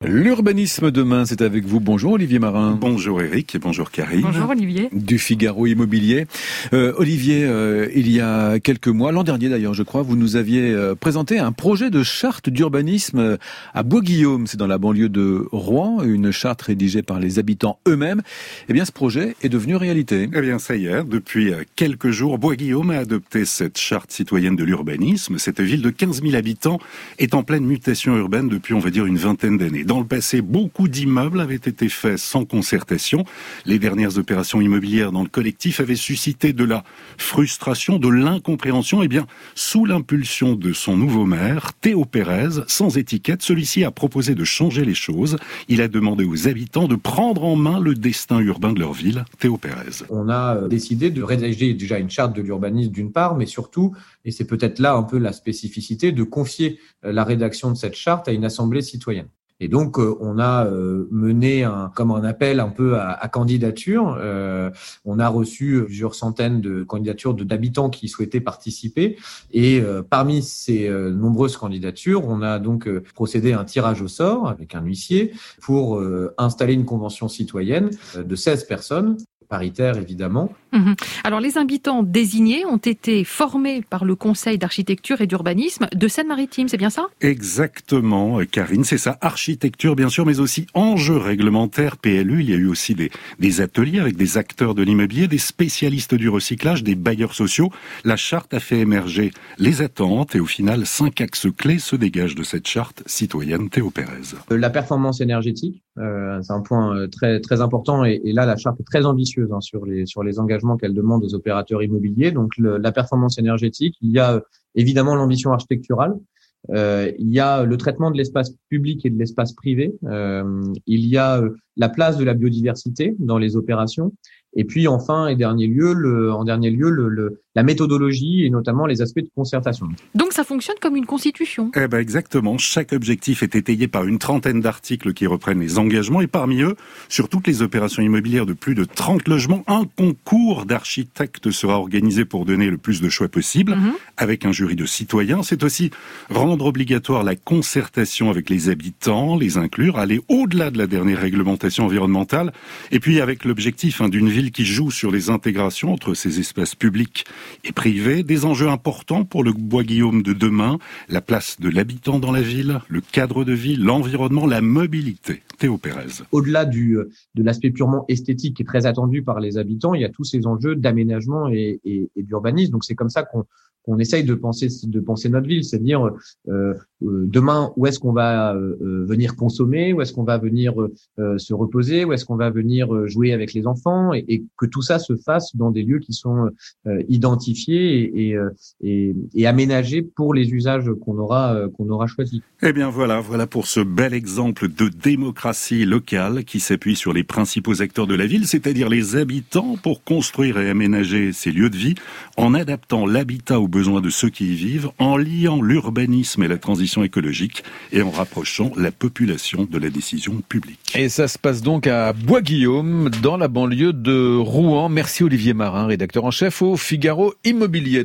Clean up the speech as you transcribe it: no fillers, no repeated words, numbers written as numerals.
L'urbanisme demain, c'est avec vous. Bonjour Olivier Marin. Bonjour Eric et bonjour Karine. Bonjour Olivier. Du Figaro Immobilier. Olivier, il y a quelques mois, l'an dernier d'ailleurs je crois, vous nous aviez présenté un projet de charte d'urbanisme à Bois-Guillaume, c'est dans la banlieue de Rouen, une charte rédigée par les habitants eux-mêmes. Eh bien ce projet est devenu réalité. Eh bien ça y est, depuis quelques jours, Bois-Guillaume a adopté cette charte citoyenne de l'urbanisme. Cette ville de 15 000 habitants est en pleine mutation urbaine depuis, on va dire, une vingtaine d'années. Dans le passé, beaucoup d'immeubles avaient été faits sans concertation. Les dernières opérations immobilières dans le collectif avaient suscité de la frustration, de l'incompréhension. Eh bien, sous l'impulsion de son nouveau maire, Théo Pérez, sans étiquette, celui-ci a proposé de changer les choses. Il a demandé aux habitants de prendre en main le destin urbain de leur ville. Théo Pérez. On a décidé de rédiger déjà une charte de l'urbanisme d'une part, mais surtout, et c'est peut-être là un peu la spécificité, de confier la rédaction de cette charte à une assemblée citoyenne. Et donc, on a mené un appel un peu à candidature. On a reçu plusieurs centaines de candidatures d'habitants qui souhaitaient participer. Et parmi ces nombreuses candidatures, on a donc procédé à un tirage au sort avec un huissier pour installer une convention citoyenne de 16 personnes. Paritaire, évidemment. Alors, les habitants désignés ont été formés par le Conseil d'architecture et d'urbanisme de Seine-Maritime, c'est bien ça ? Exactement, Karine, c'est ça. Architecture, bien sûr, mais aussi enjeux réglementaires, PLU. Il y a eu aussi des ateliers avec des acteurs de l'immobilier, des spécialistes du recyclage, des bailleurs sociaux. La charte a fait émerger les attentes et au final, 5 axes clés se dégagent de cette charte citoyenne. Théo Pérez. La performance énergétique, c'est un point très, très important et là, la charte est très ambitieuse sur les engagements qu'elle demande aux opérateurs immobiliers. Donc, la performance énergétique, il y a évidemment l'ambition architecturale, il y a le traitement de l'espace public et de l'espace privé, il y a la place de la biodiversité dans les opérations, et puis enfin et en dernier lieu, la méthodologie et notamment les aspects de concertation. Donc ça fonctionne comme une constitution. Eh ben exactement. Chaque objectif est étayé par une trentaine d'articles qui reprennent les engagements et parmi eux, sur toutes les opérations immobilières de plus de 30 logements, un concours d'architectes sera organisé pour donner le plus de choix possible avec un jury de citoyens. C'est aussi rendre obligatoire la concertation avec les habitants, les inclure, aller au-delà de la dernière réglementation environnementale et puis avec l'objectif d'une ville qui joue sur les intégrations entre ses espaces publics et privés, des enjeux importants pour le Bois-Guillaume de demain, la place de l'habitant dans la ville, le cadre de vie, l'environnement, la mobilité. Théo Pérez. Au-delà de l'aspect purement esthétique qui est très attendu par les habitants, il y a tous ces enjeux d'aménagement et d'urbanisme. Donc c'est comme ça qu'on essaye de penser notre ville, c'est-à-dire demain où est-ce qu'on va venir consommer, où est-ce qu'on va venir se reposer, où est-ce qu'on va venir jouer avec les enfants et que tout ça se fasse dans des lieux qui sont identifiés et aménagés pour les usages qu'on aura choisis. Eh bien voilà pour ce bel exemple de démocratie locale qui s'appuie sur les principaux acteurs de la ville, c'est-à-dire les habitants pour construire et aménager ces lieux de vie en adaptant l'habitat aux besoins de ceux qui y vivent, en liant l'urbanisme et la transition écologique et en rapprochant la population de la décision publique. Et ça se passe donc à Bois-Guillaume, dans la banlieue de Rouen. Merci Olivier Marin, rédacteur en chef au Figaro Immobilier.